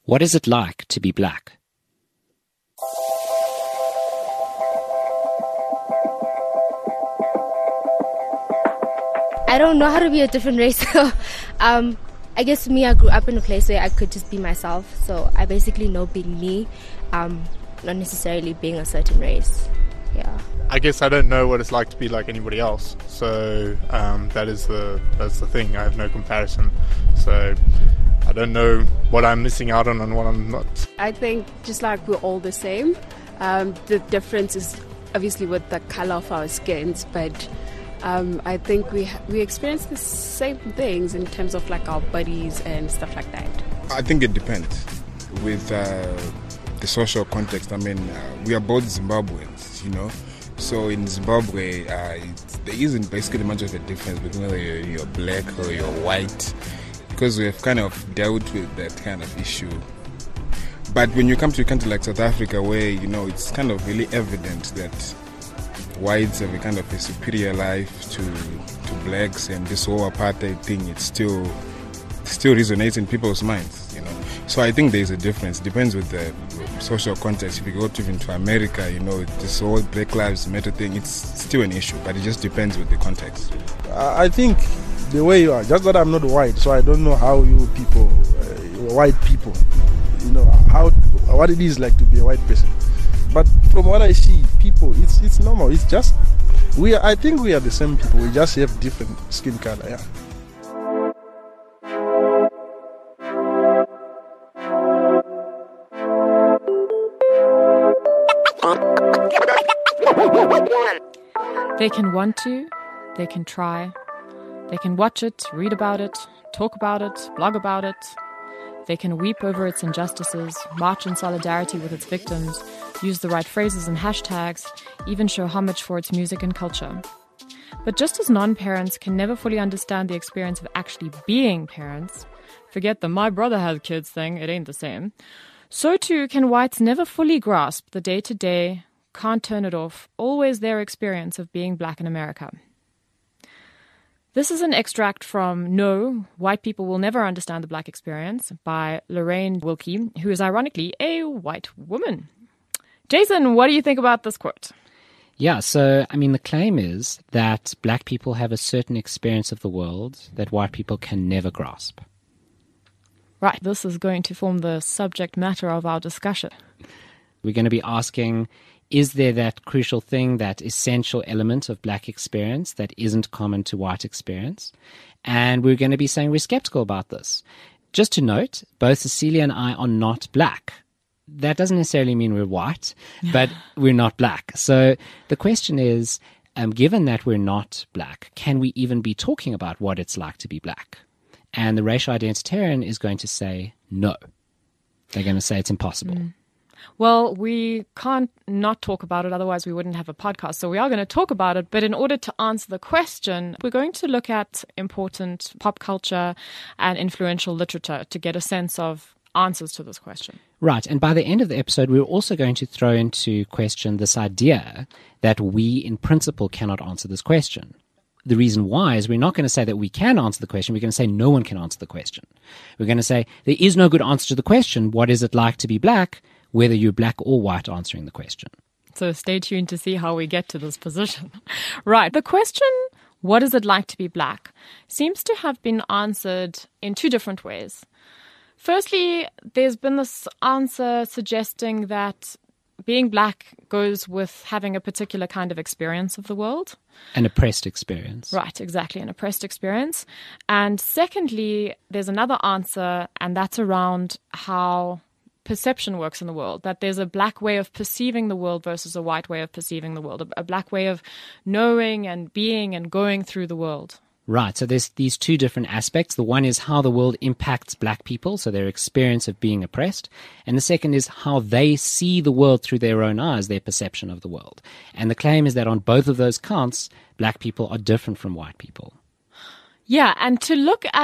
What is it like to be black? I don't know how to be a different race. I guess me, I grew up in a place where I could just be myself. So I basically know being me, not necessarily being a certain race. Yeah. I guess I don't know what it's like to be like anybody else. So that's the thing. I have no comparison. So I don't know what I'm missing out on and what I'm not. I think just like we're all the same. The difference is obviously with the color of our skins, but I think we experience the same things in terms of like our bodies and stuff like that. I think it depends with the social context. I mean, we are both Zimbabweans, you know. So in Zimbabwe, there isn't basically much of a difference between whether you're black or you're white, because we have kind of dealt with that kind of issue. But when you come to a country like South Africa, where, you know, it's kind of really evident that whites have a kind of a superior life to blacks, and this whole apartheid thing, it still resonates in people's minds, you know. So I think there's a difference. It depends with the social context. If you go even to America, you know, this whole Black Lives Matter thing, it's still an issue, but it just depends with the context. I think the way you are, just that I'm not white, so I don't know how you people, white people, you know, what it is like to be a white person. But from what I see, people, it's normal. It's just I think we are the same people. We just have different skin color. Yeah. They can want to, they can try, they can watch it, read about it, talk about it, blog about it. They can weep over its injustices, march in solidarity with its victims, use the right phrases and hashtags, even show homage for its music and culture. But just as non-parents can never fully understand the experience of actually being parents, forget the "my brother has kids" thing, it ain't the same, so too can whites never fully grasp the day-to-day, can't turn it off, always their experience of being black in America. This is an extract from No, White People Will Never Understand the Black Experience by Lorraine Wilkie, who is ironically a white woman. Jason, what do you think about this quote? Yeah, so, I mean, the claim is that black people have a certain experience of the world that white people can never grasp. Right, this is going to form the subject matter of our discussion. We're going to be asking, is there that crucial thing, that essential element of black experience that isn't common to white experience? And we're going to be saying we're skeptical about this. Just to note, both Cecilia and I are not black. That doesn't necessarily mean we're white, but we're not black. So the question is, given that we're not black, can we even be talking about what it's like to be black? And the racial identitarian is going to say no. They're going to say it's impossible. Well, we can't not talk about it, otherwise we wouldn't have a podcast. So we are going to talk about it. But in order to answer the question, we're going to look at important pop culture and influential literature to get a sense of answers to this question. Right. And by the end of the episode, we're also going to throw into question this idea that we, in principle, cannot answer this question. The reason why is we're not going to say that we can answer the question. We're going to say no one can answer the question. We're going to say there is no good answer to the question, what is it like to be black, whether you're black or white answering the question. So stay tuned to see how we get to this position. Right. The question, what is it like to be black, seems to have been answered in two different ways. Firstly, there's been this answer suggesting that being black goes with having a particular kind of experience of the world. An oppressed experience. Right, exactly, an oppressed experience. And secondly, there's another answer, and that's around how perception works in the world, that there's a black way of perceiving the world versus a white way of perceiving the world, a black way of knowing and being and going through the world. Right, so there's these two different aspects. The one is how the world impacts black people, so their experience of being oppressed. And the second is how they see the world through their own eyes, their perception of the world. And the claim is that on both of those counts, black people are different from white people. Yeah, and to look at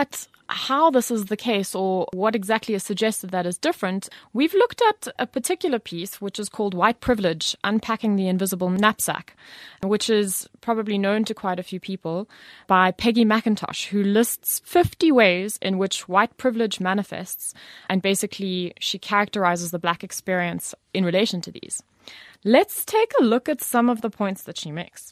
how this is the case or what exactly is suggested that is different, we've looked at a particular piece which is called White Privilege, Unpacking the Invisible Knapsack, which is probably known to quite a few people, by Peggy McIntosh, who lists 50 ways in which white privilege manifests, and basically she characterizes the black experience in relation to these. Let's take a look at some of the points that she makes.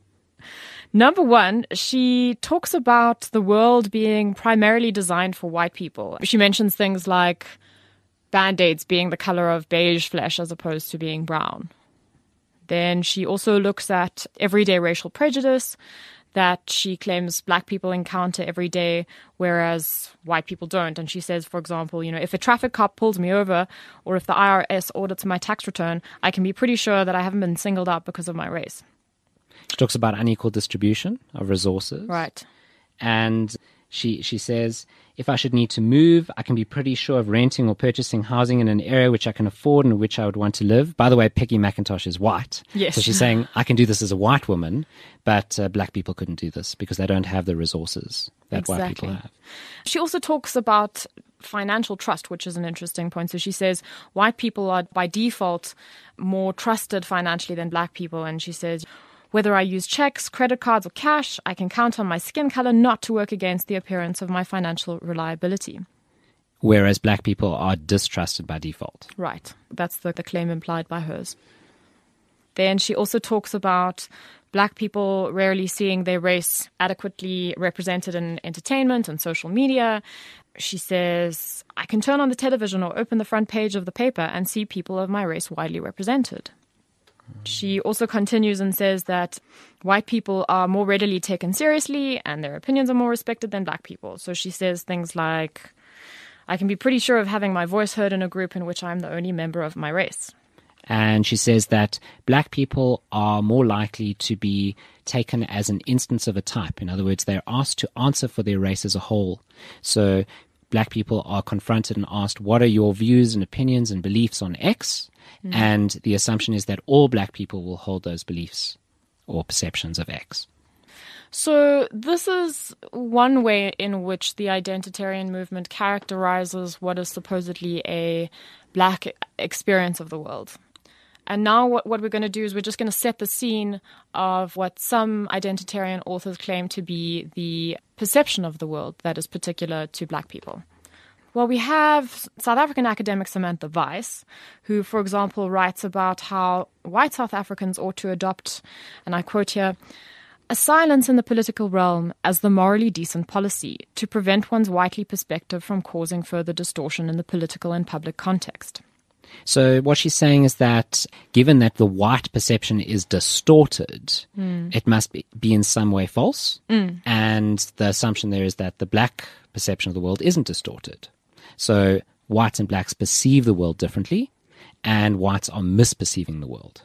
Number one, she talks about the world being primarily designed for white people. She mentions things like Band-Aids being the color of beige flesh as opposed to being brown. Then she also looks at everyday racial prejudice that she claims black people encounter every day, whereas white people don't. And she says, for example, if a traffic cop pulls me over or if the IRS audits my tax return, I can be pretty sure that I haven't been singled out because of my race. She talks about unequal distribution of resources. Right. And she says, if I should need to move, I can be pretty sure of renting or purchasing housing in an area which I can afford and which I would want to live. By the way, Peggy McIntosh is white. Yes. So she's saying, I can do this as a white woman, but black people couldn't do this because they don't have the resources that white people have. She also talks about financial trust, which is an interesting point. So she says white people are by default more trusted financially than black people. And she says, whether I use checks, credit cards, or cash, I can count on my skin color not to work against the appearance of my financial reliability. Whereas black people are distrusted by default. Right. That's the claim implied by hers. Then she also talks about black people rarely seeing their race adequately represented in entertainment and social media. She says, I can turn on the television or open the front page of the paper and see people of my race widely represented. She also continues and says that white people are more readily taken seriously and their opinions are more respected than black people. So she says things like, I can be pretty sure of having my voice heard in a group in which I'm the only member of my race. And she says that black people are more likely to be taken as an instance of a type. In other words, they're asked to answer for their race as a whole. So black people are confronted and asked, what are your views and opinions and beliefs on X? And the assumption is that all black people will hold those beliefs or perceptions of X. So this is one way in which the identitarian movement characterizes what is supposedly a black experience of the world. And now what we're going to do is we're just going to set the scene of what some identitarian authors claim to be the perception of the world that is particular to black people. Well, we have South African academic Samantha Weiss, who, for example, writes about how white South Africans ought to adopt, and I quote here, a silence in the political realm as the morally decent policy to prevent one's whitely perspective from causing further distortion in the political and public context. So what she's saying is that given that the white perception is distorted, it must be in some way false. And the assumption there is that the black perception of the world isn't distorted. So whites and blacks perceive the world differently, and whites are misperceiving the world.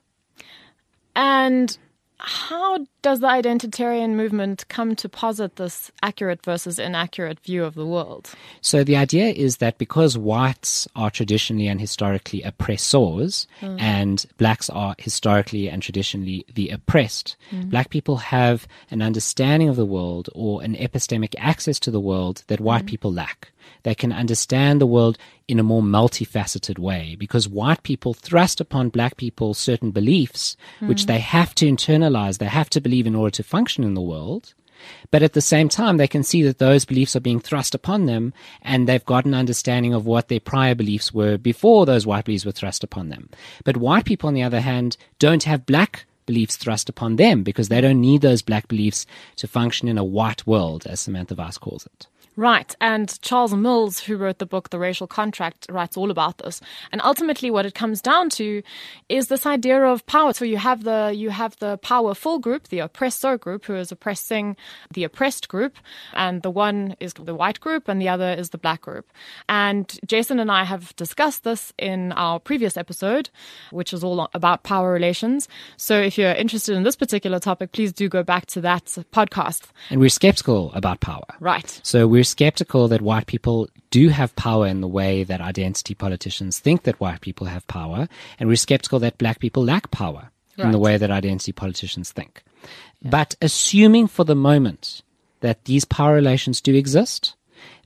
And how does the identitarian movement come to posit this accurate versus inaccurate view of the world? So the idea is that because whites are traditionally and historically oppressors, and blacks are historically and traditionally the oppressed, black people have an understanding of the world or an epistemic access to the world that white people lack. They can understand the world in a more multifaceted way because white people thrust upon black people certain beliefs which they have to internalize, they have to believe in order to function in the world. But at the same time, they can see that those beliefs are being thrust upon them and they've got an understanding of what their prior beliefs were before those white beliefs were thrust upon them. But white people, on the other hand, don't have black beliefs thrust upon them because they don't need those black beliefs to function in a white world, as Samantha Weiss calls it. Right, and Charles Mills, who wrote the book The Racial Contract, writes all about this. And ultimately what it comes down to is this idea of power. So you have the powerful group, the oppressor group, who is oppressing the oppressed group, and the one is the white group and the other is the black group. And Jason and I have discussed this in our previous episode, which is all about power relations. So if you're interested in this particular topic, please do go back to that podcast. And we're skeptical about power. Right. So we're skeptical that white people do have power in the way that identity politicians think that white people have power, and we're skeptical that black people lack power in the way that identity politicians think. Yeah. But assuming for the moment that these power relations do exist,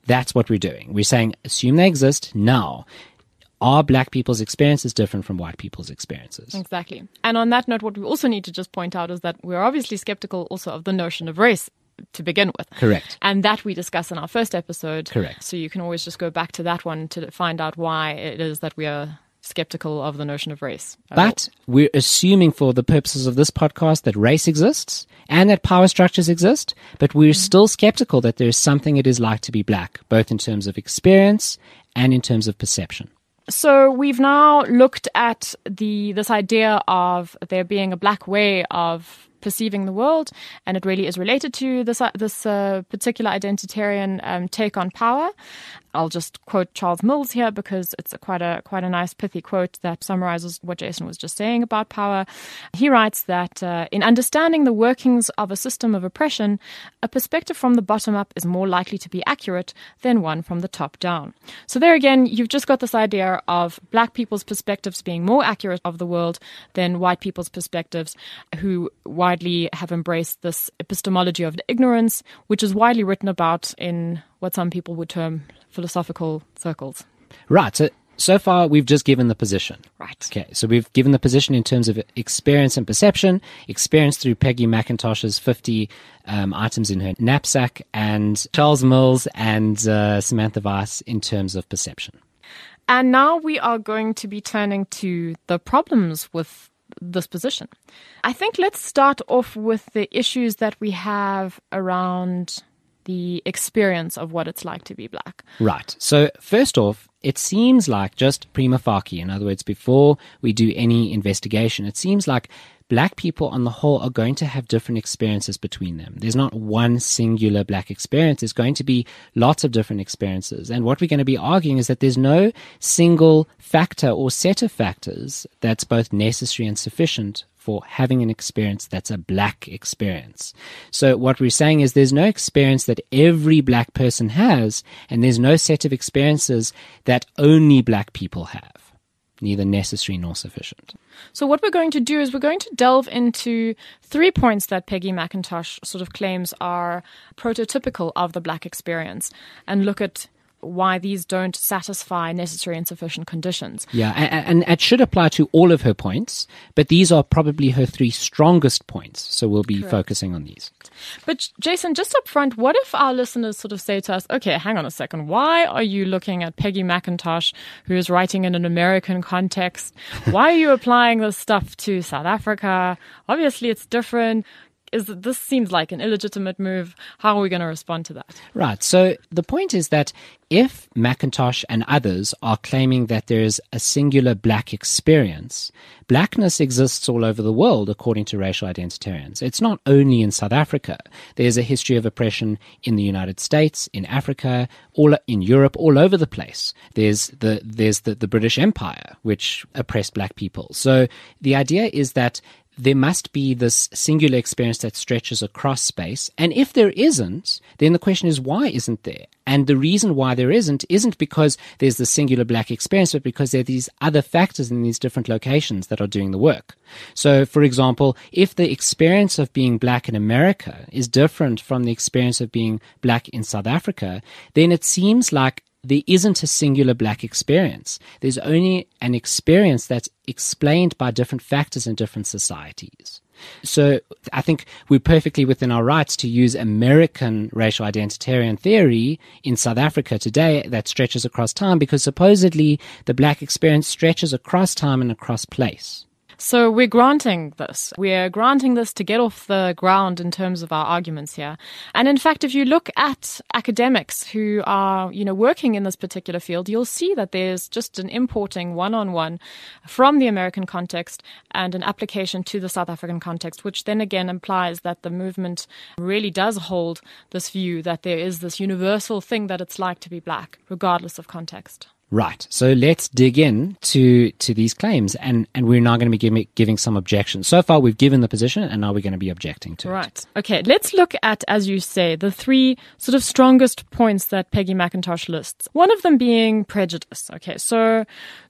That's what we're doing. We're saying, assume they exist now. Are black people's experiences different from white people's experiences? Exactly. And on that note, what we also need to just point out is that we're obviously skeptical also of the notion of race to begin with. Correct. And that we discuss in our first episode. Correct. So you can always just go back to that one to find out why it is that we are skeptical of the notion of race. But we're assuming for the purposes of this podcast that race exists and that power structures exist, but we're still skeptical that there's something it is like to be black, both in terms of experience and in terms of perception. So we've now looked at this idea of there being a black way of perceiving the world, and it really is related to this particular identitarian take on power. I'll just quote Charles Mills here because it's quite a nice pithy quote that summarizes what Jason was just saying about power. He writes that in understanding the workings of a system of oppression, a perspective from the bottom up is more likely to be accurate than one from the top down. So there again, you've just got this idea of black people's perspectives being more accurate of the world than white people's perspectives, who widely have embraced this epistemology of ignorance, which is widely written about in what some people would term philosophical circles. Right. So far, we've just given the position. Right. Okay. So we've given the position in terms of experience and perception, experience through Peggy McIntosh's 50 items in her knapsack, and Charles Mills and Samantha Weiss in terms of perception. And now we are going to be turning to the problems with this position. I think let's start off with the issues that we have around the experience of what it's like to be black. Right. So first off, it seems like just prima facie, in other words, before we do any investigation, it seems like black people on the whole are going to have different experiences between them. There's not one singular black experience. There's going to be lots of different experiences. And what we're going to be arguing is that there's no single factor or set of factors that's both necessary and sufficient for having an experience that's a black experience. So what we're saying is there's no experience that every black person has, and there's no set of experiences that only black people have. Neither necessary nor sufficient. So what we're going to do is we're going to delve into 3 points that Peggy McIntosh sort of claims are prototypical of the black experience and look at why these don't satisfy necessary and sufficient conditions. Yeah, and it should apply to all of her points, but these are probably her 3 strongest points, so we'll be focusing on these. But Jason, just up front, what if our listeners sort of say to us, okay, hang on a second, why are you looking at Peggy McIntosh, who is writing in an American context? Why are you applying this stuff to South Africa? Obviously, it's different. This seems like an illegitimate move. How are we going to respond to that? Right. So the point is that if McIntosh and others are claiming that there is a singular black experience, blackness exists all over the world according to racial identitarians. It's not only in South Africa. There's a history of oppression in the United States, in Africa, all in Europe, all over the place. There's the British Empire, which oppressed black people. So the idea is that there must be this singular experience that stretches across space. And if there isn't, then the question is, why isn't there? And the reason why there isn't because there's the singular black experience, but because there are these other factors in these different locations that are doing the work. So, for example, if the experience of being black in America is different from the experience of being black in South Africa, then it seems like there isn't a singular black experience. There's only an experience that's explained by different factors in different societies. So I think we're perfectly within our rights to use American racial identitarian theory in South Africa today that stretches across time, because supposedly the black experience stretches across time and across place. So we're granting this. We're granting this to get off the ground in terms of our arguments here. And in fact, if you look at academics who are, working in this particular field, you'll see that there's just an importing one-on-one from the American context and an application to the South African context, which then again implies that the movement really does hold this view that there is this universal thing that it's like to be black, regardless of context. Right. So let's dig in to these claims, and we're now going to be giving some objections. So far, we've given the position, and now we're going to be objecting to it. Right. Okay. Let's look at, as you say, the 3 sort of strongest points that Peggy McIntosh lists. One of them being prejudice. Okay. So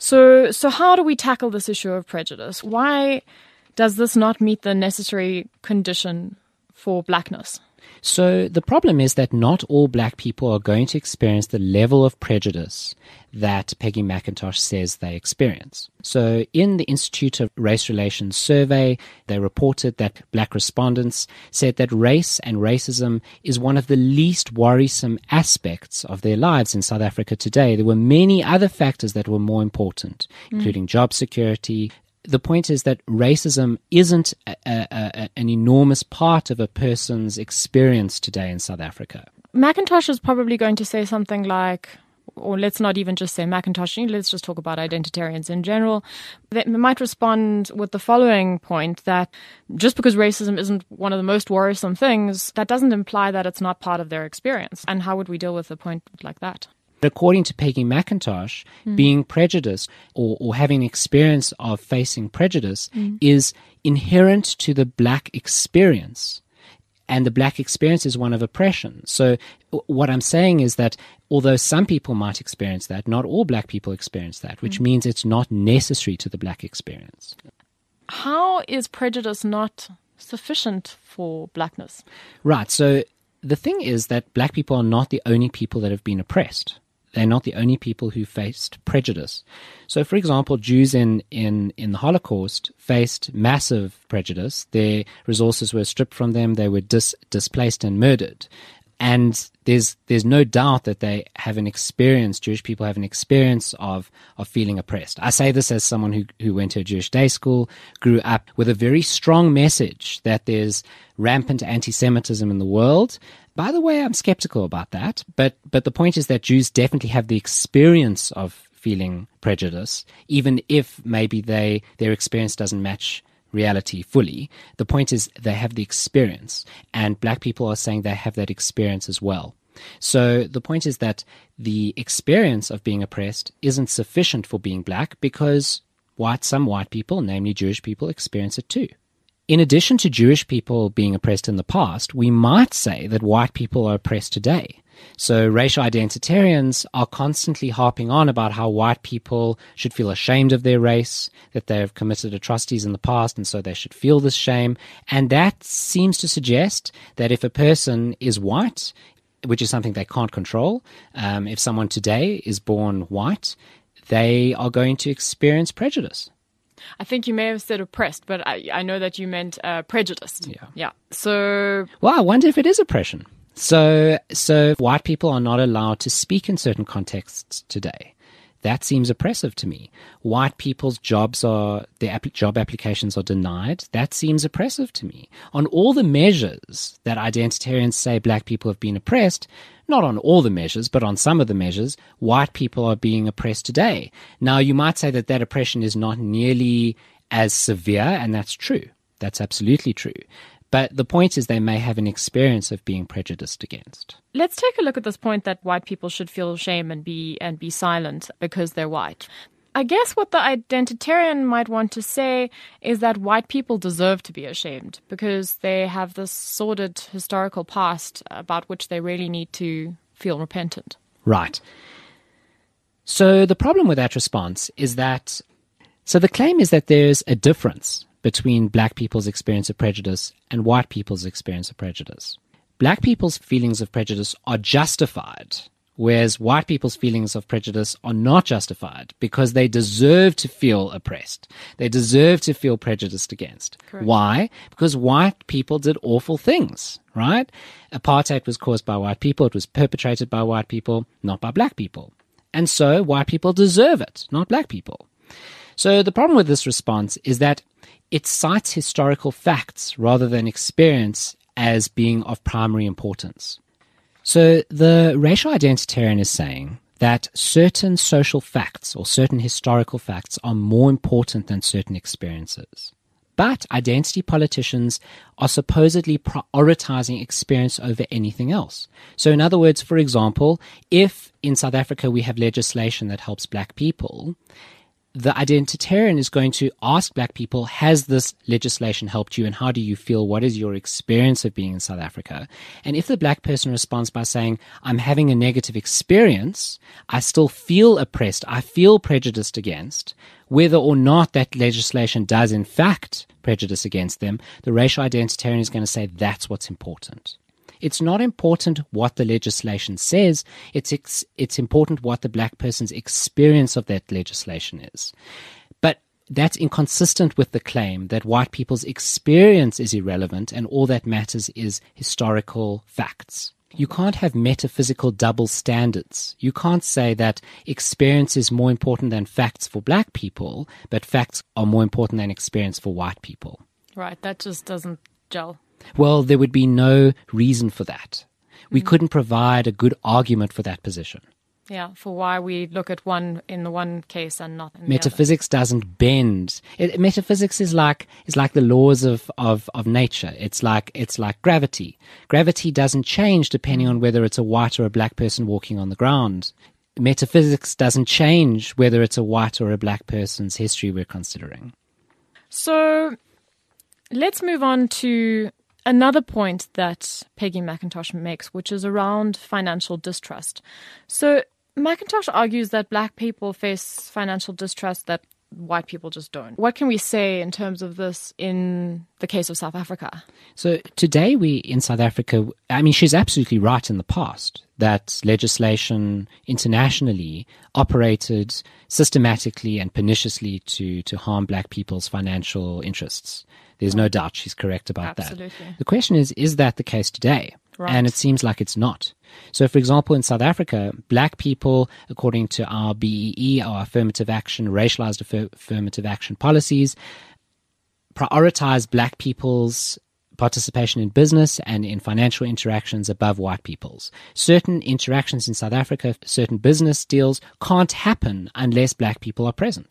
how do we tackle this issue of prejudice? Why does this not meet the necessary condition for blackness? So the problem is that not all black people are going to experience the level of prejudice that Peggy McIntosh says they experience. So in the Institute of Race Relations survey, they reported that black respondents said that race and racism is one of the least worrisome aspects of their lives in South Africa today. There were many other factors that were more important, including job security. The point is that racism isn't an enormous part of a person's experience today in South Africa. McIntosh is probably going to say something like, or let's not even just say McIntosh, let's just talk about identitarians in general. They might respond with the following point, that just because racism isn't one of the most worrisome things, that doesn't imply that it's not part of their experience. And how would we deal with a point like that? According to Peggy McIntosh, being prejudiced or having experience of facing prejudice is inherent to the black experience. And the black experience is one of oppression. So what I'm saying is that although some people might experience that, not all black people experience that, which means it's not necessary to the black experience. How is prejudice not sufficient for blackness? Right. So the thing is that black people are not the only people that have been oppressed. They're not the only people who faced prejudice. So, for example, Jews in the Holocaust faced massive prejudice. Their resources were stripped from them. They were displaced and murdered. And there's no doubt that they have an experience, Jewish people have an experience of feeling oppressed. I say this as someone who went to a Jewish day school, grew up with a very strong message that there's rampant anti-Semitism in the world. By the way, I'm skeptical about that, but the point is that Jews definitely have the experience of feeling prejudice, even if maybe their experience doesn't match reality fully. The point is they have the experience, and black people are saying they have that experience as well. So the point is that the experience of being oppressed isn't sufficient for being black because some white people, namely Jewish people, experience it too. In addition to Jewish people being oppressed in the past, we might say that white people are oppressed today. So racial identitarians are constantly harping on about how white people should feel ashamed of their race, that they have committed atrocities in the past, and so they should feel this shame. And that seems to suggest that if a person is white, which is something they can't control, if someone today is born white, they are going to experience prejudice. I think you may have said oppressed, but I know that you meant prejudiced. Yeah. So, well, I wonder if it is oppression. So white people are not allowed to speak in certain contexts today. That seems oppressive to me. White people's job applications are denied. That seems oppressive to me. On all the measures that identitarians say black people have been oppressed, not on all the measures, but on some of the measures, white people are being oppressed today. Now, you might say that oppression is not nearly as severe, and that's true. That's absolutely true. But the point is they may have an experience of being prejudiced against. Let's take a look at this point that white people should feel shame and be silent because they're white. I guess what the identitarian might want to say is that white people deserve to be ashamed because they have this sordid historical past about which they really need to feel repentant. Right. So the problem with that response is that, so the claim is that there's a difference between black people's experience of prejudice and white people's experience of prejudice. Black people's feelings of prejudice are justified, whereas white people's feelings of prejudice are not justified because they deserve to feel oppressed. They deserve to feel prejudiced against. Correct. Why? Because white people did awful things, right? Apartheid was caused by white people. It was perpetrated by white people, not by black people. And so white people deserve it, not black people. So the problem with this response is that it cites historical facts rather than experience as being of primary importance. So the racial identitarian is saying that certain social facts or certain historical facts are more important than certain experiences. But identity politicians are supposedly prioritizing experience over anything else. So in other words, for example, if in South Africa we have legislation that helps black people, the identitarian is going to ask black people, has this legislation helped you and how do you feel? What is your experience of being in South Africa? And if the black person responds by saying, I'm having a negative experience, I still feel oppressed, I feel prejudiced against, whether or not that legislation does in fact prejudice against them, the racial identitarian is going to say that's what's important. It's not important what the legislation says. It's important what the black person's experience of that legislation is. But that's inconsistent with the claim that white people's experience is irrelevant and all that matters is historical facts. You can't have metaphysical double standards. You can't say that experience is more important than facts for black people, but facts are more important than experience for white people. Right, that just doesn't gel. Well, there would be no reason for that. We couldn't provide a good argument for that position. Yeah, for why we look at one in the one case and not in the Metaphysics doesn't bend. Metaphysics is like the laws of nature. It's like gravity. Gravity doesn't change depending on whether it's a white or a black person walking on the ground. Metaphysics doesn't change whether it's a white or a black person's history we're considering. So let's move on to another point that Peggy McIntosh makes, which is around financial distrust. So McIntosh argues that black people face financial distrust that white people just don't. What can we say in terms of this in the case of South Africa? So today in South Africa, I mean, she's absolutely right in the past that legislation internationally operated systematically and perniciously to harm black people's financial interests. There's no doubt she's correct about Absolutely. that. The question is that the case today? Right. And it seems like it's not. So, for example, in South Africa, black people, according to our BEE, our affirmative action, racialized affirmative action policies, prioritize black people's participation in business and in financial interactions above white people's. Certain interactions in South Africa, certain business deals can't happen unless black people are present.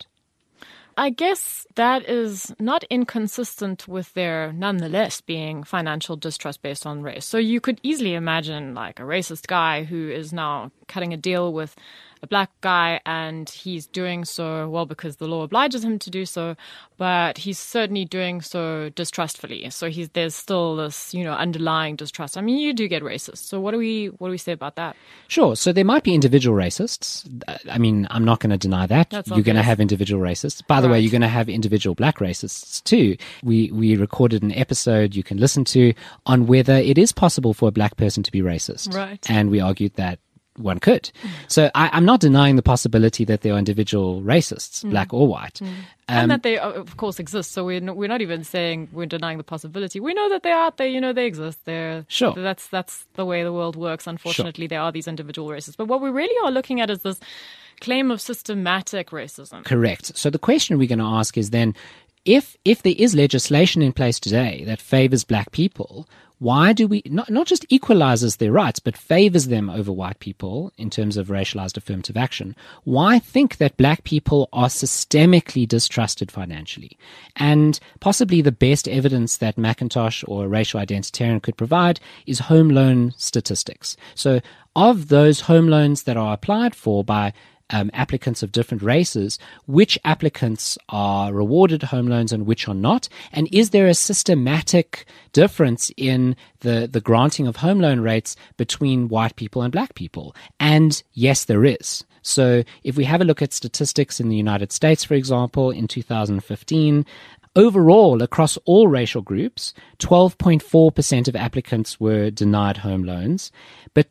I guess that is not inconsistent with there nonetheless being financial distrust based on race. So you could easily imagine like a racist guy who is now cutting a deal with a black guy and he's doing so, well, because the law obliges him to do so, but he's certainly doing so distrustfully. So there's still this, underlying distrust. I mean, you do get racist. So what do we say about that? Sure. So there might be individual racists. I mean, I'm not going to deny that. That's You're going to obvious. have individual racists. By the way, Right. you're going to have individual black racists too. We recorded an episode you can listen to on whether it is possible for a black person to be racist. Right. And we argued that one could. So I'm not denying the possibility that there are individual racists, black or white. And that they, of course, exist. So we're not even saying we're denying the possibility. We know that they are out there. They exist. Sure. That's the way the world works. Unfortunately, there are these individual racists. But what we really are looking at is this claim of systematic racism. Correct. So the question we're going to ask is then, if there is legislation in place today that favors black people, why do we not just equalizes their rights, but favors them over white people in terms of racialized affirmative action? Why think that black people are systemically distrusted financially? And possibly the best evidence that McIntosh or a racial identitarian could provide is home loan statistics. So of those home loans that are applied for by applicants of different races, which applicants are rewarded home loans and which are not? And is there a systematic difference in the granting of home loan rates between white people and black people? And yes, there is. So if we have a look at statistics in the United States, for example, in 2015, overall, across all racial groups, 12.4% of applicants were denied home loans, but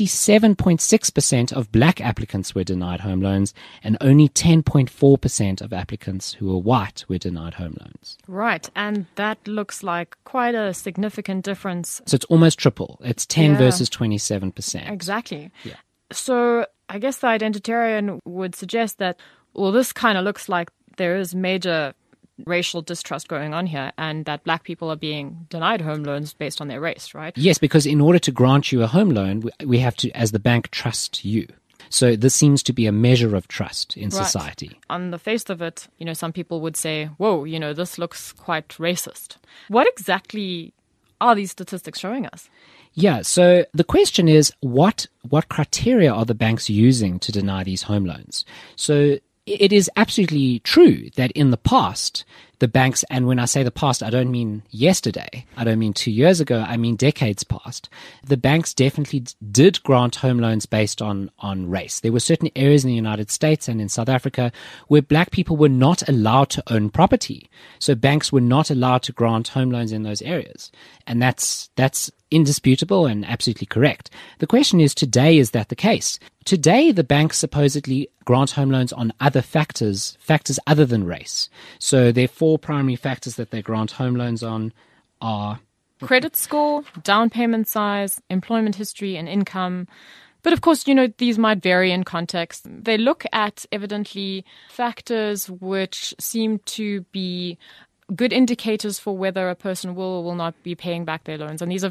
27.6% of black applicants were denied home loans, and only 10.4% of applicants who were white were denied home loans. Right. And that looks like quite a significant difference. So it's almost triple. It's 10 Yeah. versus 27%. Exactly. Yeah. So I guess the identitarian would suggest that, well, this kind of looks like there is major racial distrust going on here and that black people are being denied home loans based on their race, right? Yes, because in order to grant you a home loan, we have to, as the bank, trust you. So this seems to be a measure of trust in Right. society. On the face of it, some people would say, whoa, this looks quite racist. What exactly are these statistics showing us? Yeah, so the question is, what criteria are the banks using to deny these home loans? So it is absolutely true that in the past, the banks, and when I say the past, I don't mean yesterday, I don't mean 2 years ago, I mean decades past, the banks definitely did grant home loans based on race. There were certain areas in the United States and in South Africa where black people were not allowed to own property. So banks were not allowed to grant home loans in those areas. And that's indisputable and absolutely correct. The question is, today, is that the case? Today, the banks supposedly grant home loans on other factors other than race. So there are 4 primary factors that they grant home loans on are credit score, down payment size, employment history, and income. But of course, these might vary in context. They look at evidently factors which seem to be good indicators for whether a person will or will not be paying back their loans. And these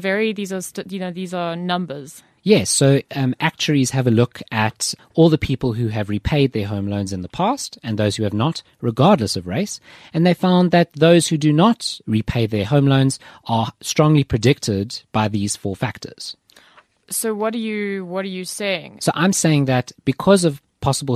are numbers. Yes, so actuaries have a look at all the people who have repaid their home loans in the past and those who have not, regardless of race. And they found that those who do not repay their home loans are strongly predicted by these 4 factors. So what are you saying? So I'm saying that because of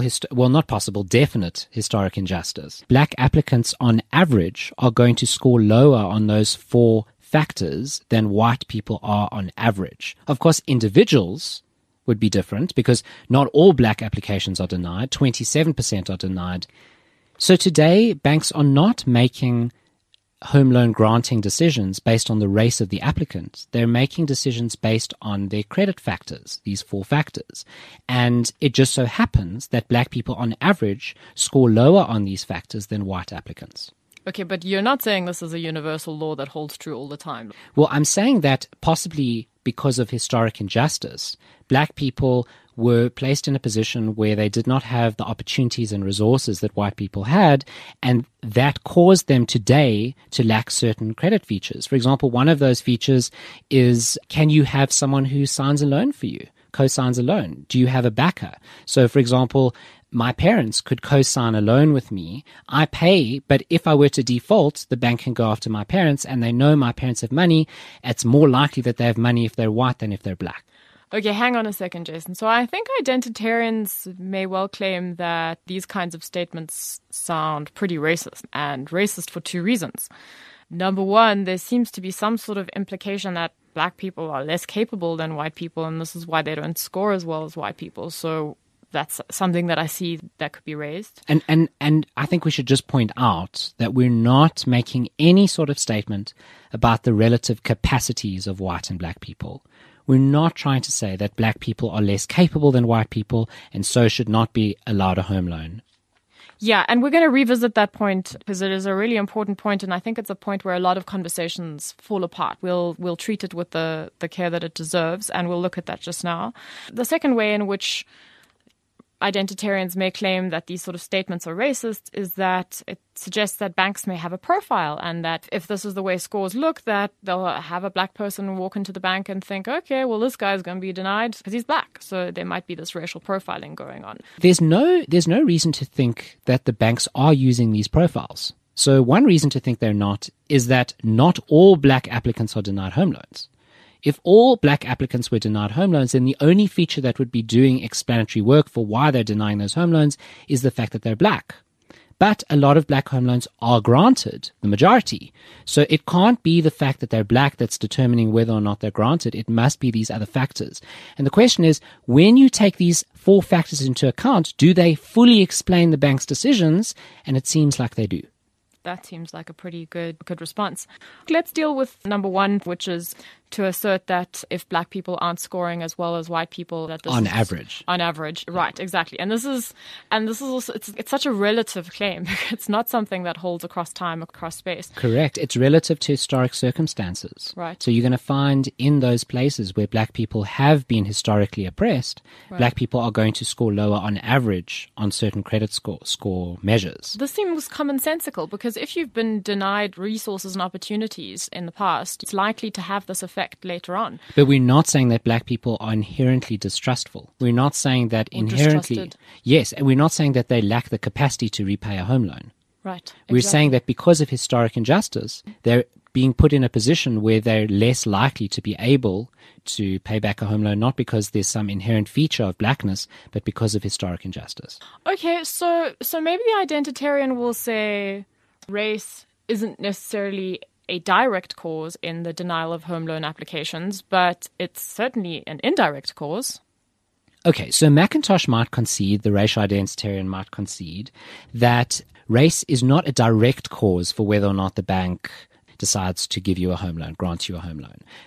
definite historic injustice, black applicants on average are going to score lower on those 4 factors than white people are on average. Of course, individuals would be different because not all black applications are denied. 27% are denied. So today, banks are not making home loan granting decisions based on the race of the applicant. They're making decisions based on their credit factors, these 4 factors. And it just so happens that black people on average score lower on these factors than white applicants. Okay, but you're not saying this is a universal law that holds true all the time. Well, I'm saying that possibly because of historic injustice, black people were placed in a position where they did not have the opportunities and resources that white people had, and that caused them today to lack certain credit features. For example, one of those features is, can you have someone who signs a loan for you, co-signs a loan? Do you have a backer? So, for example, my parents could co-sign a loan with me. I pay, but if I were to default, the bank can go after my parents, and they know my parents have money. It's more likely that they have money if they're white than if they're black. Okay, hang on a second, Jason. So I think identitarians may well claim that these kinds of statements sound pretty racist, and racist for 2 reasons. Number one, there seems to be some sort of implication that black people are less capable than white people, and this is why they don't score as well as white people. So that's something that I see that could be raised. And I think we should just point out that we're not making any sort of statement about the relative capacities of white and black people. We're not trying to say that black people are less capable than white people and so should not be allowed a home loan. Yeah, and we're going to revisit that point because it is a really important point, and I think it's a point where a lot of conversations fall apart. We'll treat it with the care that it deserves, and we'll look at that just now. The second way in which identitarians may claim that these sort of statements are racist is that it suggests that banks may have a profile, and that if this is the way scores look, that they'll have a black person walk into the bank and think, okay, well, this guy's going to be denied because he's black. So there might be this racial profiling going on. There's no reason to think that the banks are using these profiles. So one reason to think they're not is that not all black applicants are denied home loans. If all black applicants were denied home loans, then the only feature that would be doing explanatory work for why they're denying those home loans is the fact that they're black. But a lot of black home loans are granted, the majority. So it can't be the fact that they're black that's determining whether or not they're granted. It must be these other factors. And the question is, when you take these 4 factors into account, do they fully explain the bank's decisions? And it seems like they do. That seems like a pretty good response. Let's deal with number 1, which is to assert that if black people aren't scoring as well as white people, that this on is average, right? Exactly. And this is also it's such a relative claim. It's not something that holds across time, across space. Correct. It's relative to historic circumstances. Right. So you're going to find in those places where black people have been historically oppressed, right, black people are going to score lower on average on certain credit score measures. This seems commonsensical because if you've been denied resources and opportunities in the past, it's likely to have this effect later on. But we're not saying that black people are inherently distrustful. We're not saying that inherently. Yes, and we're not saying that they lack the capacity to repay a home loan. Right. Exactly. We're saying that because of historic injustice, they're being put in a position where they're less likely to be able to pay back a home loan, not because there's some inherent feature of blackness, but because of historic injustice. Okay, so maybe the identitarian will say race isn't necessarily a direct cause in the denial of home loan applications, but it's certainly an indirect cause. Okay, so McIntosh might concede, the racial identitarian might concede, that race is not a direct cause for whether or not the bank decides to give you a home loan, grant you a home loan. But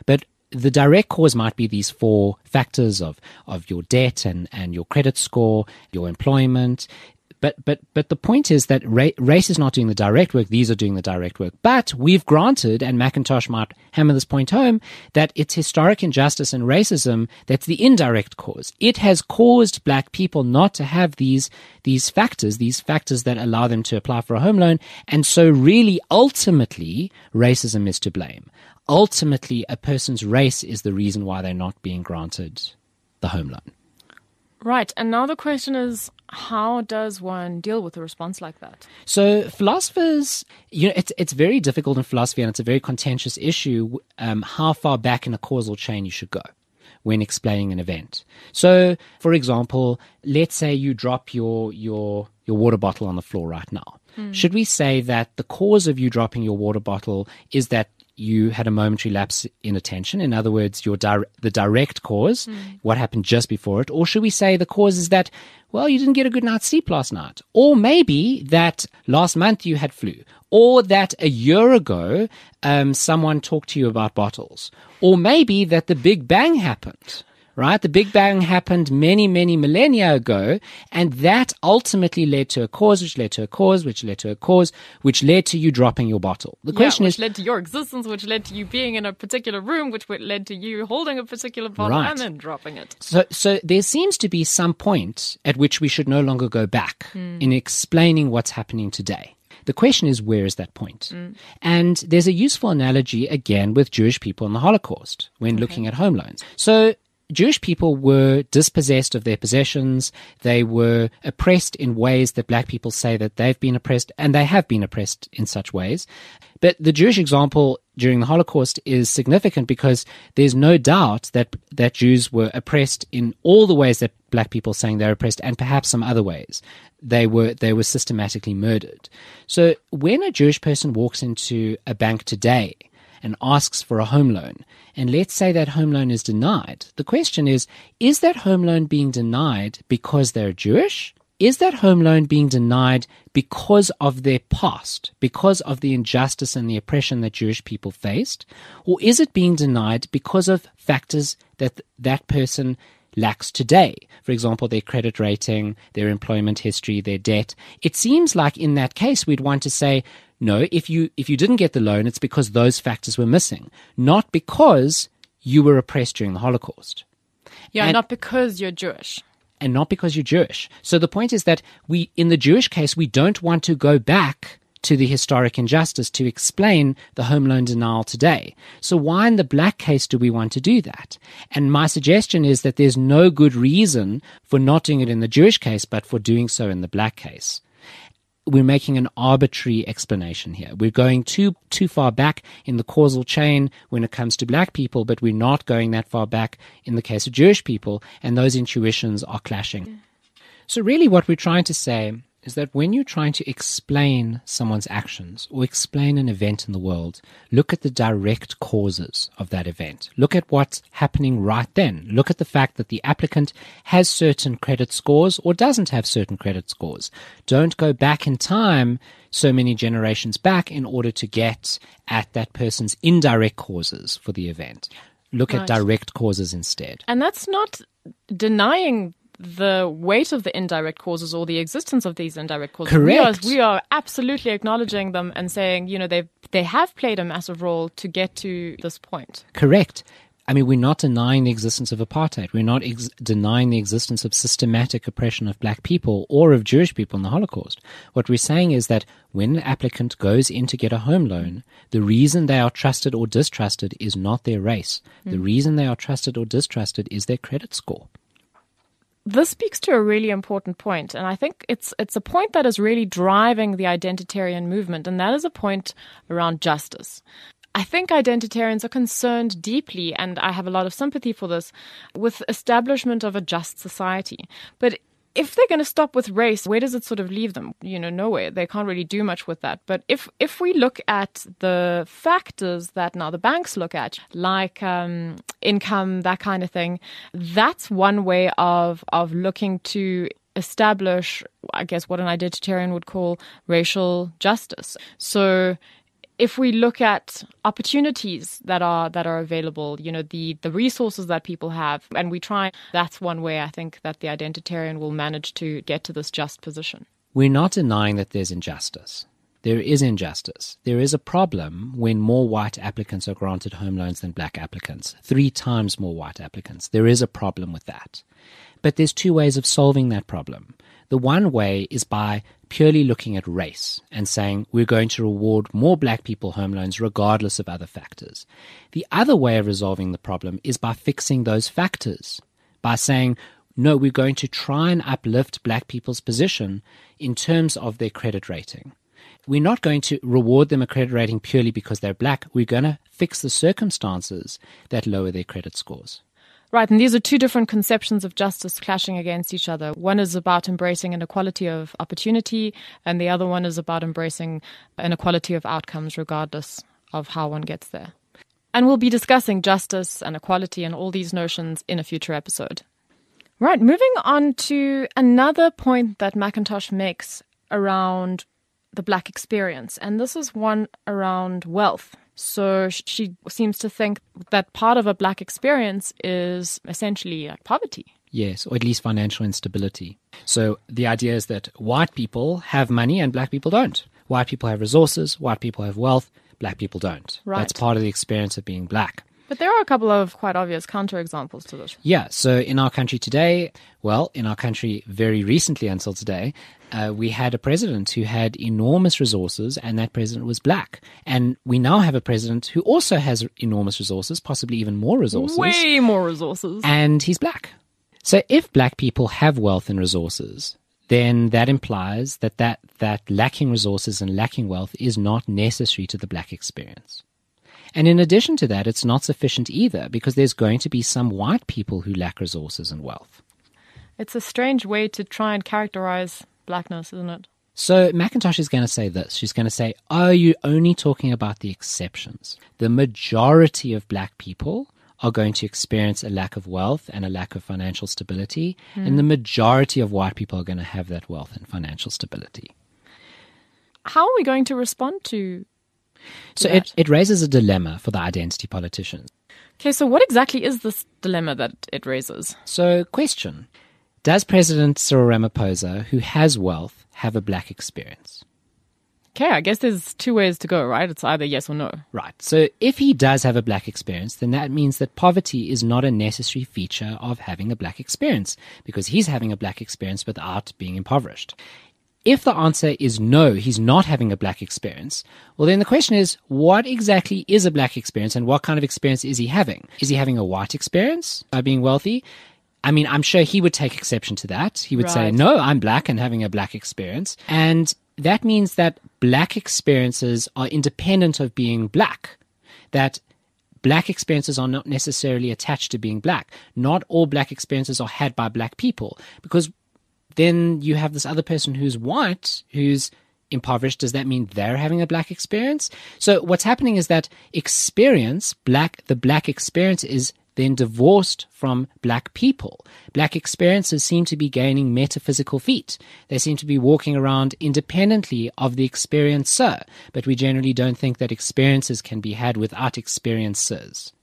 the direct cause might be these 4 factors of your debt and your credit score, your employment. But the point is that race is not doing the direct work. These are doing the direct work. But we've granted, and McIntosh might hammer this point home, that it's historic injustice and racism that's the indirect cause. It has caused black people not to have these factors that allow them to apply for a home loan. And so really, ultimately, racism is to blame. Ultimately, a person's race is the reason why they're not being granted the home loan. Right. And now the question is, how does one deal with a response like that? So philosophers, it's very difficult in philosophy, and it's a very contentious issue, how far back in a causal chain you should go when explaining an event. So, for example, let's say you drop your water bottle on the floor right now. Should we say that the cause of you dropping your water bottle is that you had a momentary lapse in attention? In other words, the direct cause, what happened just before it? Or should we say the cause is that, well, you didn't get a good night's sleep last night? Or maybe that last month you had flu? Or that a year ago someone talked to you about bottles? Or maybe that the Big Bang happened? Right? The Big Bang happened many, many millennia ago, and that ultimately led to a cause, which led to a cause, which led to a cause, which led to you dropping your bottle. The question which led to your existence, which led to you being in a particular room, which led to you holding a particular bottle and then dropping it. So there seems to be some point at which we should no longer go back in explaining what's happening today. The question is, where is that point? And there's a useful analogy, again, with Jewish people in the Holocaust when looking at home loans. So Jewish people were dispossessed of their possessions. They were oppressed in ways that black people say that they've been oppressed, and they have been oppressed in such ways. But the Jewish example during the Holocaust is significant because there's no doubt that Jews were oppressed in all the ways that black people saying they're oppressed, and perhaps some other ways. They were systematically murdered. So when a Jewish person walks into a bank today and asks for a home loan, and let's say that home loan is denied, the question is that home loan being denied because they're Jewish? Is that home loan being denied because of their past, because of the injustice and the oppression that Jewish people faced? Or is it being denied because of factors that person lacks today? For example, their credit rating, their employment history, their debt. It seems like in that case we'd want to say, no, if you didn't get the loan, it's because those factors were missing, not because you were oppressed during the Holocaust. Yeah, and not because you're Jewish. And not because you're Jewish. So the point is that in the Jewish case, we don't want to go back to the historic injustice to explain the home loan denial today. So why in the black case do we want to do that? And my suggestion is that there's no good reason for not doing it in the Jewish case, but for doing so in the black case. We're making an arbitrary explanation here. We're going too far back in the causal chain when it comes to black people, but we're not going that far back in the case of Jewish people, and those intuitions are clashing. So really what we're trying to say is that when you're trying to explain someone's actions or explain an event in the world, look at the direct causes of that event. Look at what's happening right then. Look at the fact that the applicant has certain credit scores or doesn't have certain credit scores. Don't go back in time so many generations back in order to get at that person's indirect causes for the event. Look at direct causes instead. And that's not denying the weight of the indirect causes or the existence of these indirect causes. Correct. We are absolutely acknowledging them and saying, they have played a massive role to get to this point. Correct. I mean, we're not denying the existence of apartheid. We're not denying the existence of systematic oppression of black people or of Jewish people in the Holocaust. What we're saying is that when an applicant goes in to get a home loan, the reason they are trusted or distrusted is not their race. The reason they are trusted or distrusted is their credit score. This speaks to a really important point, and I think it's a point that is really driving the identitarian movement, and that is a point around justice. I think identitarians are concerned deeply, and I have a lot of sympathy for this, with establishment of a just society. But if they're going to stop with race, where does it sort of leave them? Nowhere. They can't really do much with that. But if we look at the factors that now the banks look at, like income, that kind of thing, that's one way of looking to establish, I guess, what an identitarian would call racial justice. So if we look at opportunities that are available, the resources that people have, and we try, that's one way I think that the identitarian will manage to get to this just position. We're not denying that there's injustice. There is injustice. There is a problem when more white applicants are granted home loans than black applicants. 3 times more white applicants. There is a problem with that. But there's 2 ways of solving that problem. The one way is by purely looking at race and saying we're going to reward more black people home loans regardless of other factors. The other way of resolving the problem is by fixing those factors, by saying, no, we're going to try and uplift black people's position in terms of their credit rating. We're not going to reward them a credit rating purely because they're black. We're going to fix the circumstances that lower their credit scores. Right, and these are 2 different conceptions of justice clashing against each other. One is about embracing an equality of opportunity, and the other one is about embracing an equality of outcomes regardless of how one gets there. And we'll be discussing justice and equality and all these notions in a future episode. Right, moving on to another point that McIntosh makes around the black experience, and this is one around wealth. So she seems to think that part of a black experience is essentially like poverty. Yes, or at least financial instability. So the idea is that white people have money and black people don't. White people have resources, white people have wealth, black people don't. Right. That's part of the experience of being black. But there are a couple of quite obvious counterexamples to this. Yeah, so in our country today, in our country very recently until today, we had a president who had enormous resources, and that president was black. And we now have a president who also has enormous resources, possibly even more resources. Way more resources. And he's black. So if black people have wealth and resources, then that implies that lacking resources and lacking wealth is not necessary to the black experience. And in addition to that, it's not sufficient either, because there's going to be some white people who lack resources and wealth. It's a strange way to try and characterize blackness, isn't it? So McIntosh is going to say this. She's going to say, are you only talking about the exceptions? The majority of black people are going to experience a lack of wealth and a lack of financial stability, and the majority of white people are going to have that wealth and financial stability. How are we going to respond to So that? it raises a dilemma for the identity politicians. Okay, so what exactly is this dilemma that it raises? So question, does President Cyril Ramaphosa, who has wealth, have a black experience? Okay, I guess there's 2 ways to go, right? It's either yes or no. Right. So if he does have a black experience, then that means that poverty is not a necessary feature of having a black experience, because he's having a black experience without being impoverished. If the answer is no, he's not having a black experience, well, then the question is, what exactly is a black experience, and what kind of experience is he having? Is he having a white experience by being wealthy? I mean, I'm sure he would take exception to that. He would say, Right. no, I'm black and having a black experience. And that means that black experiences are independent of being black, that black experiences are not necessarily attached to being black. Not all black experiences are had by black people, because then you have this other person who's white, who's impoverished. Does that mean they're having a black experience? So what's happening is that the black experience is then divorced from black people. Black experiences seem to be gaining metaphysical feet. They seem to be walking around independently of the experiencer, but we generally don't think that experiences can be had without experiencers.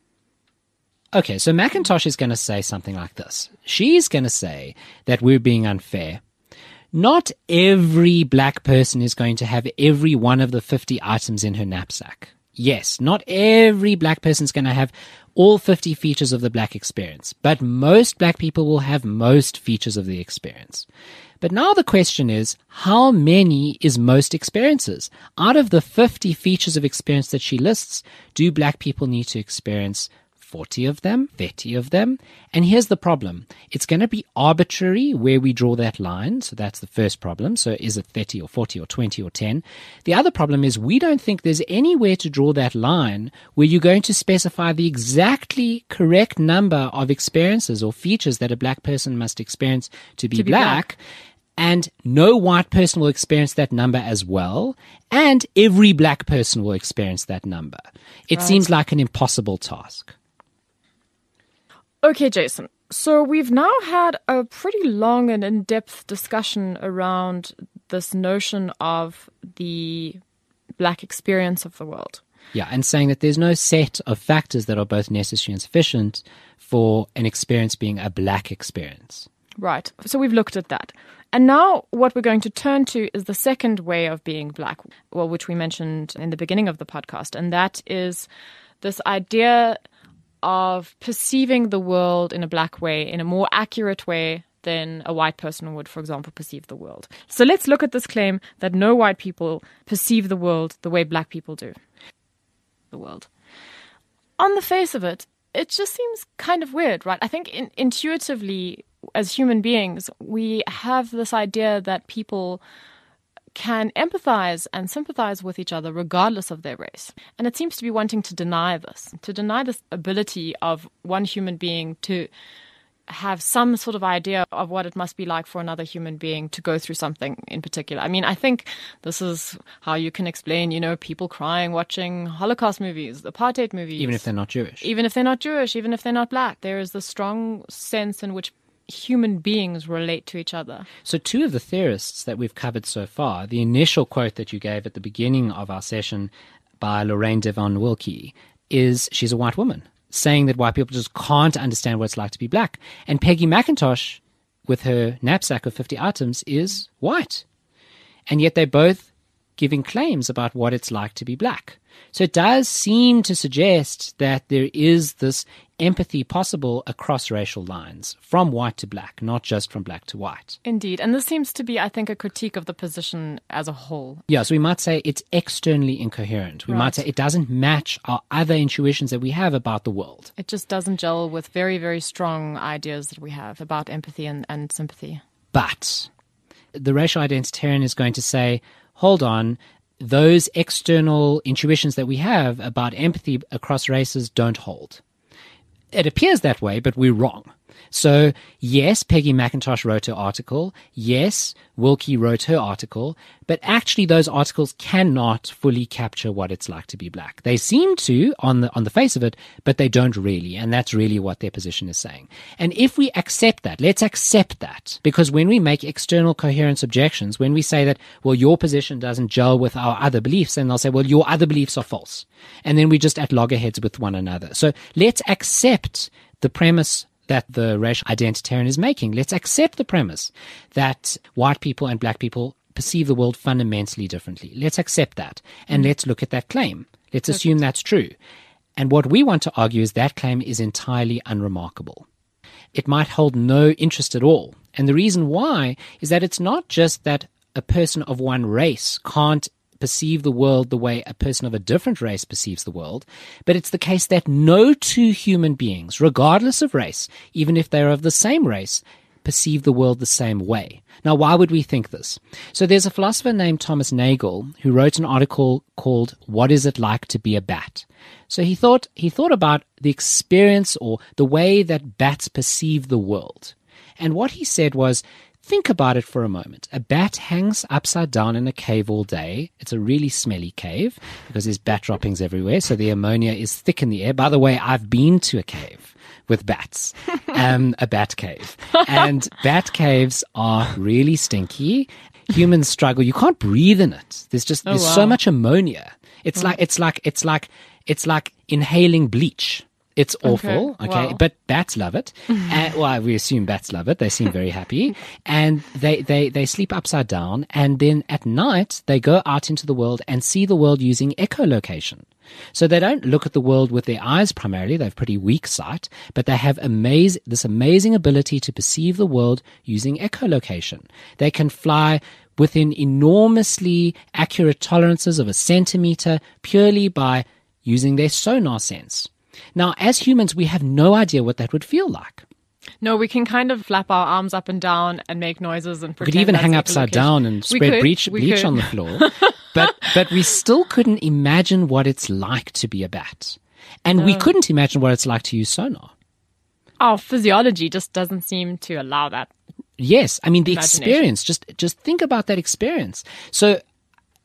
Okay, so McIntosh is going to say something like this. She's going to say that we're being unfair. Not every black person is going to have every one of the 50 items in her knapsack. Yes, not every black person is going to have all 50 features of the black experience, but most black people will have most features of the experience. But now the question is, how many is most experiences? Out of the 50 features of experience that she lists, do black people need to experience 40 of them, 30 of them? And here's the problem. It's going to be arbitrary where we draw that line. So that's the first problem. So is it 30 or 40 or 20 or 10? The other problem is we don't think there's anywhere to draw that line where you're going to specify the exactly correct number of experiences or features that a black person must experience to be black. And no white person will experience that number as well. And every black person will experience that number. It seems like an impossible task. Okay, Jason. So we've now had a pretty long and in-depth discussion around this notion of the black experience of the world. Yeah, and saying that there's no set of factors that are both necessary and sufficient for an experience being a black experience. Right. So we've looked at that. And now what we're going to turn to is the second way of being black, well, which we mentioned in the beginning of the podcast, and that is this idea of perceiving the world in a black way, in a more accurate way than a white person would, for example, perceive the world. So let's look at this claim that no white people perceive the world the way black people do. The world. On the face of it, it just seems kind of weird, right? I think intuitively, as human beings, we have this idea that people can empathize and sympathize with each other regardless of their race. And it seems to be wanting to deny this ability of one human being to have some sort of idea of what it must be like for another human being to go through something in particular. I mean, I think this is how you can explain, people crying watching Holocaust movies, apartheid movies. Even if they're not Jewish. Even if they're not Jewish, even if they're not black. There is this strong sense in which human beings relate to each other. So two of the theorists that we've covered so far, the initial quote that you gave at the beginning of our session by Lorraine Devon Wilkie is, she's a white woman, saying that white people just can't understand what it's like to be black. And Peggy McIntosh, with her knapsack of 50 items, is white. And yet they're both giving claims about what it's like to be black. So it does seem to suggest that there is this empathy possible across racial lines, from white to black, not just from black to white. Indeed. And this seems to be, I think, a critique of the position as a whole. Yeah, so we might say it's externally incoherent. We might say it doesn't match our other intuitions that we have about the world. It just doesn't gel with very, very strong ideas that we have about empathy and sympathy. But the racial identitarian is going to say, hold on, those external intuitions that we have about empathy across races don't hold. It appears that way, but we're wrong. So, yes, Peggy McIntosh wrote her article. Yes, Wilkie wrote her article. But actually, those articles cannot fully capture what it's like to be black. They seem to, on the face of it, but they don't really. And that's really what their position is saying. And if we accept that, let's accept that. Because when we make external coherence objections, when we say that, well, your position doesn't gel with our other beliefs, then they'll say, well, your other beliefs are false. And then we just at loggerheads with one another. So let's accept the premise that the racial identitarian is making. Let's accept the premise that white people and black people perceive the world fundamentally differently. Let's accept that, and let's look at that claim. Let's assume that's true. And what we want to argue is that claim is entirely unremarkable. It might hold no interest at all. And the reason why is that it's not just that a person of one race can't perceive the world the way a person of a different race perceives the world, but it's the case that no two human beings, regardless of race, even if they are of the same race, perceive the world the same way. Now, why would we think this? So there's a philosopher named Thomas Nagel who wrote an article called What Is It Like to Be a Bat? So he thought about the experience or the way that bats perceive the world. And what he said was, think about it for a moment. A bat hangs upside down in a cave all day. It's a really smelly cave because there's bat droppings everywhere, so the ammonia is thick in the air. By the way, I've been to a cave with bats, a bat cave. And bat caves are really stinky. Humans struggle. You can't breathe in it. There's so much ammonia. It's like inhaling bleach. It's awful, okay? Wow. But bats love it. Well, we assume bats love it. They seem very happy. And they sleep upside down. And then at night, they go out into the world and see the world using echolocation. So they don't look at the world with their eyes primarily. They have pretty weak sight. But they have this amazing ability to perceive the world using echolocation. They can fly within enormously accurate tolerances of a centimeter purely by using their sonar sense. Now, as humans, we have no idea what that would feel like. No, we can kind of flap our arms up and down and make noises and We pretend could even that's hang upside down and spread bleach on the floor. But we still couldn't imagine what it's like to be a bat. And we couldn't imagine what it's like to use sonar. Our physiology just doesn't seem to allow that. Yes, I mean, the Imagination. experience, just think about that experience. So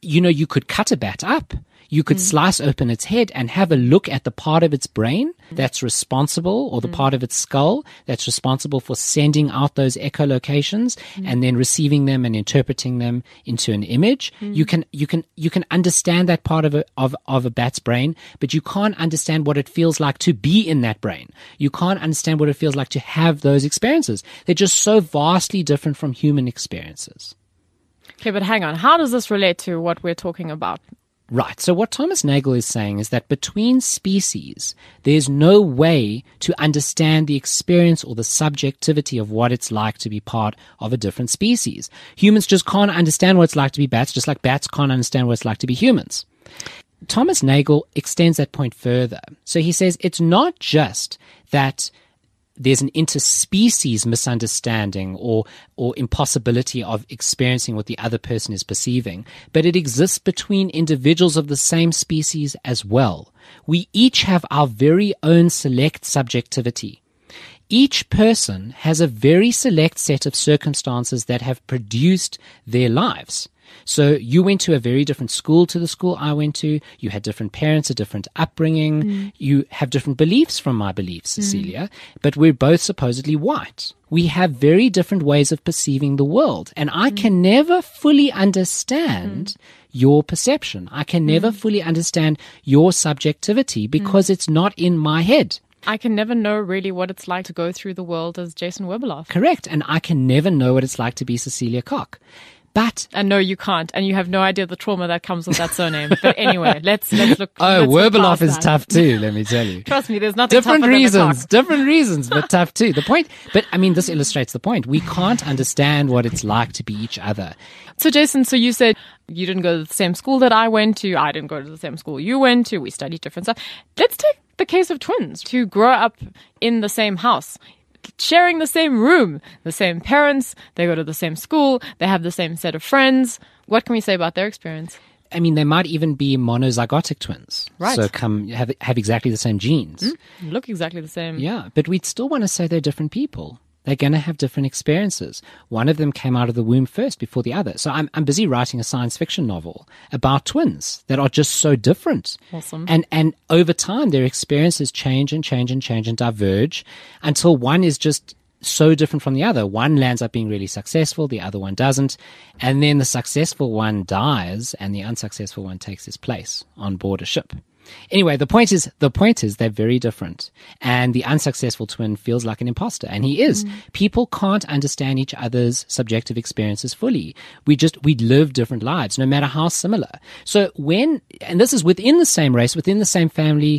you could cut a bat up. You could slice open its head and have a look at the part of its brain that's responsible, or the part of its skull that's responsible for sending out those echolocations and then receiving them and interpreting them into an image. You can understand that part of a bat's brain, but you can't understand what it feels like to be in that brain. You can't understand what it feels like to have those experiences. They're just so vastly different from human experiences. Okay, but hang on. How does this relate to what we're talking about? Right. So what Thomas Nagel is saying is that between species, there's no way to understand the experience or the subjectivity of what it's like to be part of a different species. Humans just can't understand what it's like to be bats, just like bats can't understand what it's like to be humans. Thomas Nagel extends that point further. So he says it's not just that there's an interspecies misunderstanding or impossibility of experiencing what the other person is perceiving, but it exists between individuals of the same species as well. We each have our very own select subjectivity. Each person has a very select set of circumstances that have produced their lives. So you went to a very different school to the school I went to. You had different parents, a different upbringing. You have different beliefs from my beliefs, Cecilia, but we're both supposedly white. We have very different ways of perceiving the world, and I can never fully understand your perception. I can never fully understand your subjectivity because it's not in my head. I can never know really what it's like to go through the world as Jason Werbeloff. Correct, and I can never know what it's like to be Cecilia Koch. But and no, you can't, and you have no idea the trauma that comes with that surname. But anyway, let's look. Oh, let's Werbeloff is tough too. Let me tell you. Trust me, there's nothing different reasons, but tough too. The point, but I mean, this illustrates the point. We can't understand what it's like to be each other. So, Jason, so you said you didn't go to the same school that I went to. I didn't go to the same school you went to. We studied different stuff. Let's take the case of twins who grow up in the same house, sharing the same room, the same parents, they go to the same school, they have the same set of friends. What can we say about their experience? I mean, they might even be monozygotic twins. Right. So have exactly the same genes. Look exactly the same. Yeah, but we'd still want to say they're different people. They're going to have different experiences. One of them came out of the womb first before the other. So I'm busy writing a science fiction novel about twins that are just so different. Awesome. And over time, their experiences change and change and change and diverge until one is just so different from the other. One lands up being really successful, the other one doesn't. And then the successful one dies and the unsuccessful one takes his place on board a ship. Anyway, the point is they're very different, and the unsuccessful twin feels like an imposter, and he is. People can't understand each other's subjective experiences fully. We live different lives, no matter how similar. So and this is within the same race, within the same family,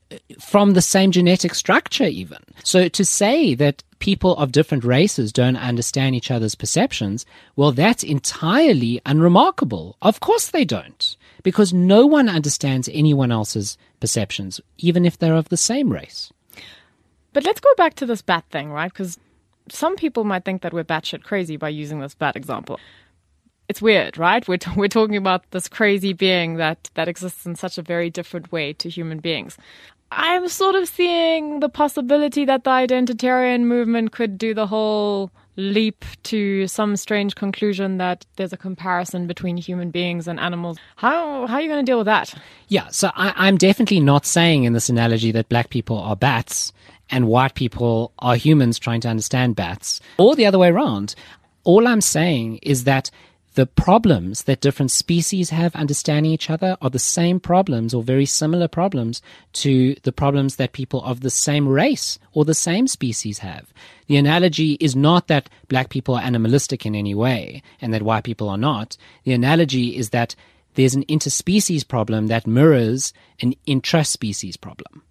from the same genetic structure even. So to say that people of different races don't understand each other's perceptions, well, that's entirely unremarkable. Of course they don't, because no one understands anyone else's perceptions, even if they're of the same race. But let's go back to this bat thing, right? Because some people might think that we're batshit crazy by using this bat example. It's weird, right? We're talking about this crazy being that exists in such a very different way to human beings. I'm sort of seeing the possibility that the identitarian movement could do the whole leap to some strange conclusion that there's a comparison between human beings and animals. How are you going to deal with that? Yeah, so I'm definitely not saying in this analogy that black people are bats and white people are humans trying to understand bats, or the other way around. All I'm saying is that the problems that different species have understanding each other are the same problems or very similar problems to the problems that people of the same race or the same species have. The analogy is not that black people are animalistic in any way and that white people are not. The analogy is that there's an interspecies problem that mirrors an intraspecies problem.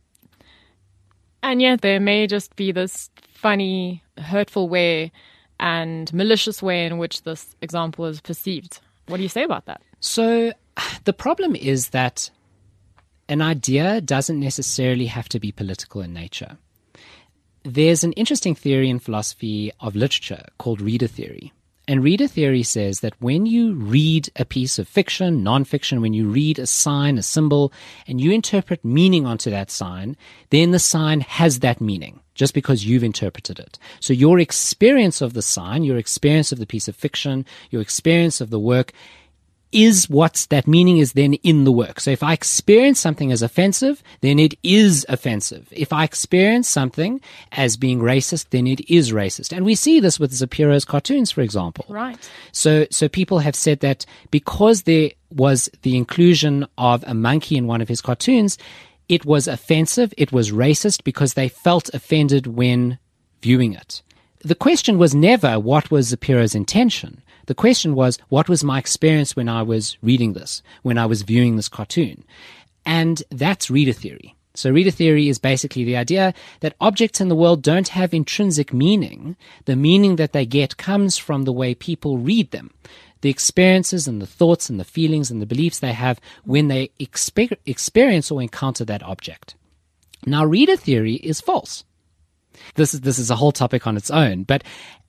And yet there may just be this funny, hurtful way and malicious way in which this example is perceived. What do you say about that? So the problem is that an idea doesn't necessarily have to be political in nature. There's an interesting theory in philosophy of literature called reader theory. And reader theory says that when you read a piece of fiction, nonfiction, when you read a sign, a symbol, and you interpret meaning onto that sign, then the sign has that meaning just because you've interpreted it. So your experience of the sign, your experience of the piece of fiction, your experience of the work is what that meaning is then in the work. So if I experience something as offensive, then it is offensive. If I experience something as being racist, then it is racist. And we see this with Zapiro's cartoons, for example. Right. So people have said that because there was the inclusion of a monkey in one of his cartoons, it was offensive, it was racist because they felt offended when viewing it. The question was never what was Zapiro's intention. The question was, what was my experience when I was reading this, when I was viewing this cartoon? And that's reader theory. So reader theory is basically the idea that objects in the world don't have intrinsic meaning. The meaning that they get comes from the way people read them, the experiences and the thoughts and the feelings and the beliefs they have when they experience or encounter that object. Now, reader theory is false. This is a whole topic on its own, but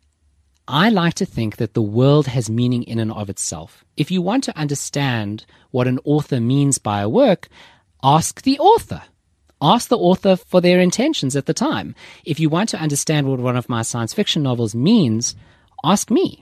I like to think that the world has meaning in and of itself. If you want to understand what an author means by a work, ask the author. Ask the author for their intentions at the time. If you want to understand what one of my science fiction novels means, ask me.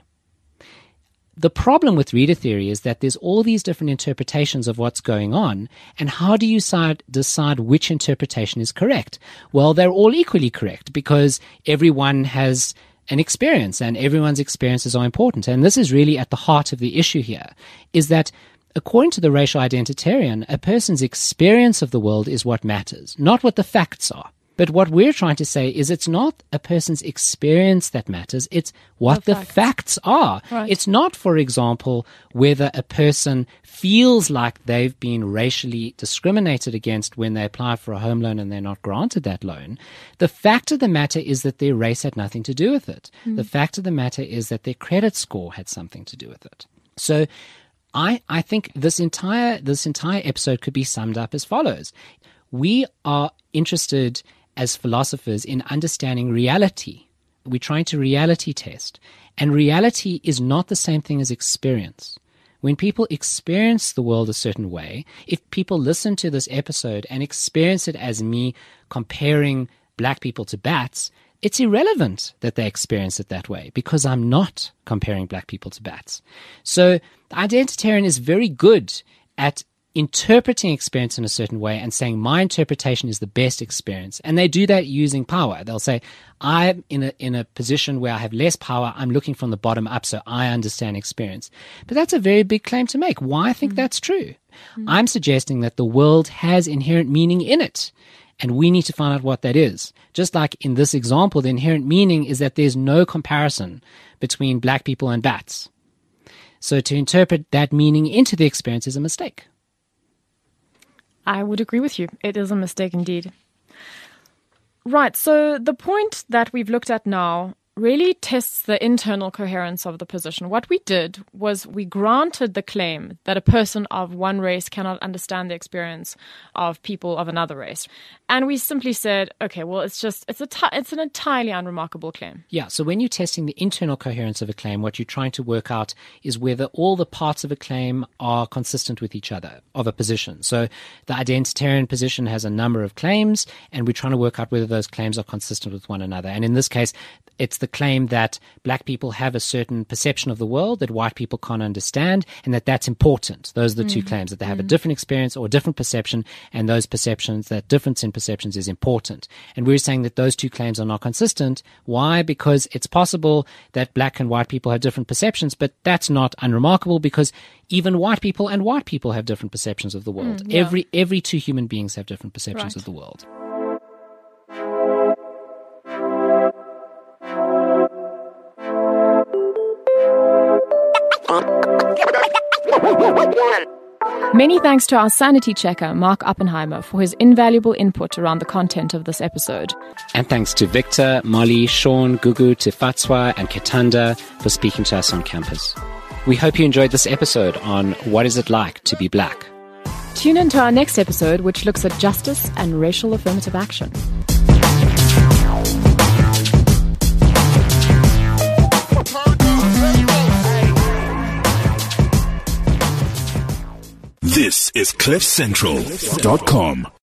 The problem with reader theory is that there's all these different interpretations of what's going on, and how do you decide which interpretation is correct? Well, they're all equally correct because everyone has an experience and everyone's experiences are important. And this is really at the heart of the issue here, is that according to the racial identitarian, a person's experience of the world is what matters, not what the facts are. But what we're trying to say is it's not a person's experience that matters, it's what the facts are. Right. It's not, for example, whether a person feels like they've been racially discriminated against when they apply for a home loan and they're not granted that loan. The fact of the matter is that their race had nothing to do with it. The fact of the matter is that their credit score had something to do with it. So I think this entire episode could be summed up as follows. We are interested as philosophers in understanding reality. We're trying to reality test. And reality is not the same thing as experience. When people experience the world a certain way, if people listen to this episode and experience it as me comparing black people to bats, it's irrelevant that they experience it that way because I'm not comparing black people to bats. So the identitarian is very good at interpreting experience in a certain way and saying my interpretation is the best experience. And they do that using power. They'll say, I'm in a position where I have less power. I'm looking from the bottom up, so I understand experience. But that's a very big claim to make. Why I think that's true? I'm suggesting that the world has inherent meaning in it. And we need to find out what that is. Just like in this example, the inherent meaning is that there's no comparison between black people and bats. So to interpret that meaning into the experience is a mistake. I would agree with you. It is a mistake indeed. Right, so the point that we've looked at now really tests the internal coherence of the position. What we did was we granted the claim that a person of one race cannot understand the experience of people of another race. And we simply said, okay, well, it's an entirely unremarkable claim. Yeah, so when you're testing the internal coherence of a claim, what you're trying to work out is whether all the parts of a claim are consistent with each other, of a position. So the identitarian position has a number of claims, and we're trying to work out whether those claims are consistent with one another. And in this case, it's the claim that black people have a certain perception of the world that white people can't understand, and that's important. Those are the two claims, that they have a different experience or a different perception, and those perceptions, that difference in perceptions is important. And we're saying that those two claims are not consistent. Why? Because it's possible that black and white people have different perceptions, but that's not unremarkable because even white people and white people have different perceptions of the world. Every two human beings have different perceptions of the world. Many thanks to our sanity checker, Mark Oppenheimer, for his invaluable input around the content of this episode. And thanks to Victor, Molly, Sean, Gugu, Tifatswa, and Ketanda for speaking to us on campus. We hope you enjoyed this episode on What Is It Like to Be Black? Tune in to our next episode, which looks at justice and racial affirmative action. This is CliffCentral.com.